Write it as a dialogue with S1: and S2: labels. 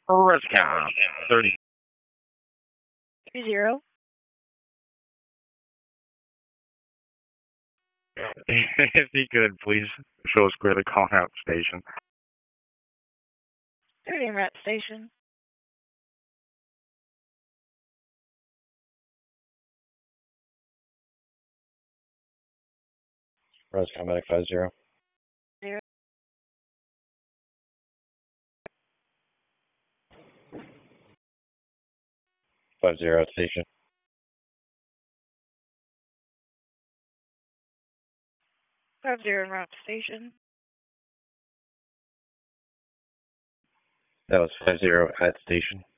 S1: Rescom 30.
S2: 30.
S1: If you could, please show us where to call out station.
S2: 30 Rat Station.
S3: Rescom Medic 50.
S2: 0.
S3: 50 at station.
S2: 50 Rat Station.
S3: That was 50 at station.